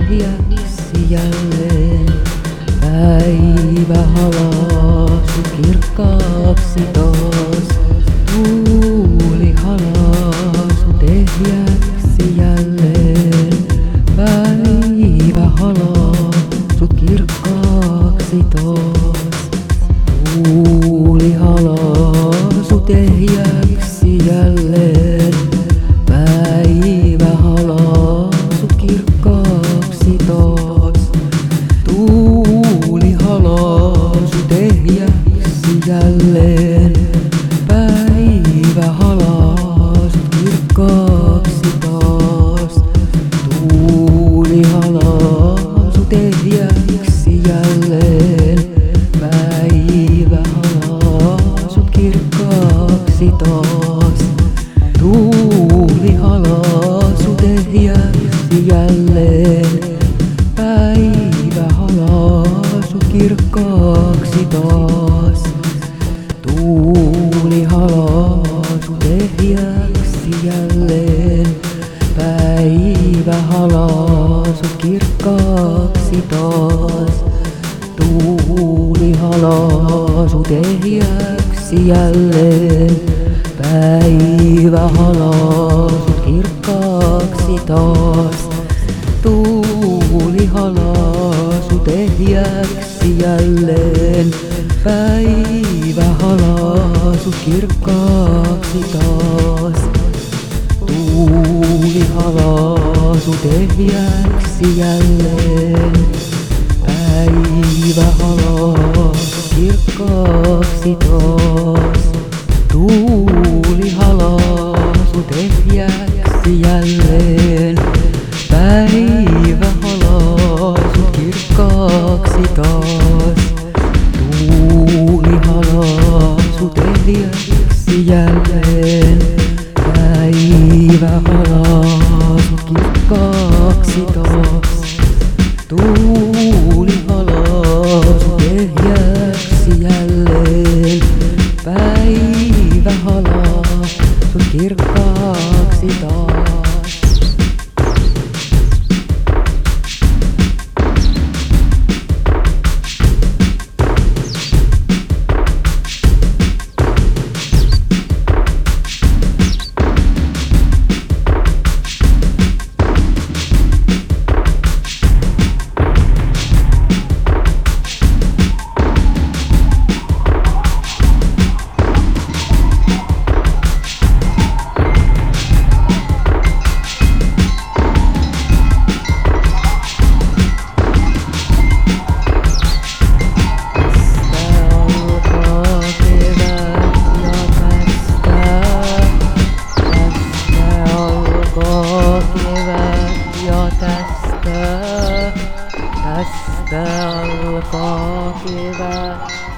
tyhjäksi jälleen. Päivä halasu kirkkaaksi taas. Tuuli halasu tyhjäksi jälleen. Päivä halasu kirkkaaksi taas. Tuuli halasu tyhjäksi jälleen. Päivä halasu kirkkaaksi taas. Tuuli halasu tyhjäksi jälleen. Päivä halasu kirkkaaksi taas. Tuuli halasu tyhjäksi jälleen. Päivä halasu kirkkaaksi taas. Tuuli halasu tyhjäksi jälleen. Päivä halasu kirkkaaksi taas. Tuuli halasu tyhjäksi jälleen. Päivä halasu kirkkaaksi taas. Tuuli halasu tyhjäksi jälleen. Päivä halasu kirkkaaksi taas. Tuuli halasu tyhjäksi jälleen. Päivä halasu kirkkaaksi taas. Tuuli halasu tyhjäksi jälleen. Päivä halasu kirkkaaksi taas. Tuuli halasu tyhjäksi jälleen. Päivä halasu kirkkaaksi taas. Tuuli halasu tyhjäksi jälleen. Päivä halasu kirkkaaksi taas. Tuuli halasu tyhjäksi jälleen. Päivä halasu kirkkaaksi taas. Tästä alkaa kevät.